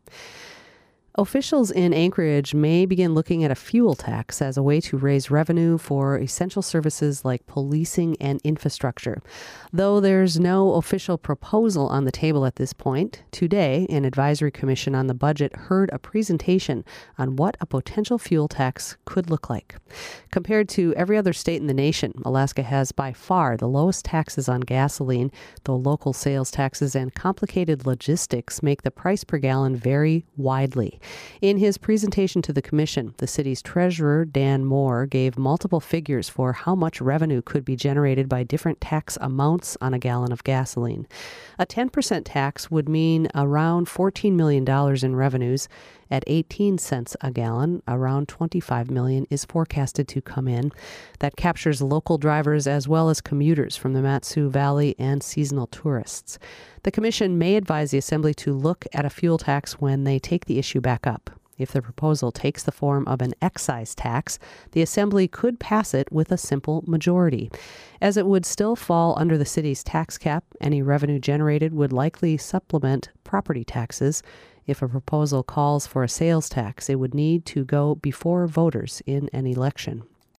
Officials in Anchorage may begin looking at a fuel tax as a way to raise revenue for essential services like policing and infrastructure. Though there's no official proposal on the table at this point, today an advisory commission on the budget heard a presentation on what a potential fuel tax could look like. Compared to every other state in the nation, Alaska has by far the lowest taxes on gasoline, though local sales taxes and complicated logistics make the price per gallon vary widely. In his presentation to the commission, the city's treasurer, Dan Moore, gave multiple figures for how much revenue could be generated by different tax amounts on a gallon of gasoline. A 10% tax would mean around $14 million in revenues. At 18 cents a gallon, around $25 million is forecasted to come in. That captures local drivers as well as commuters from the Mat-Su Valley and seasonal tourists. The commission may advise the Assembly to look at a fuel tax when they take the issue back up. If the proposal takes the form of an excise tax, the Assembly could pass it with a simple majority. As it would still fall under the city's tax cap, any revenue generated would likely supplement property taxes. If a proposal calls for a sales tax, it would need to go before voters in an election.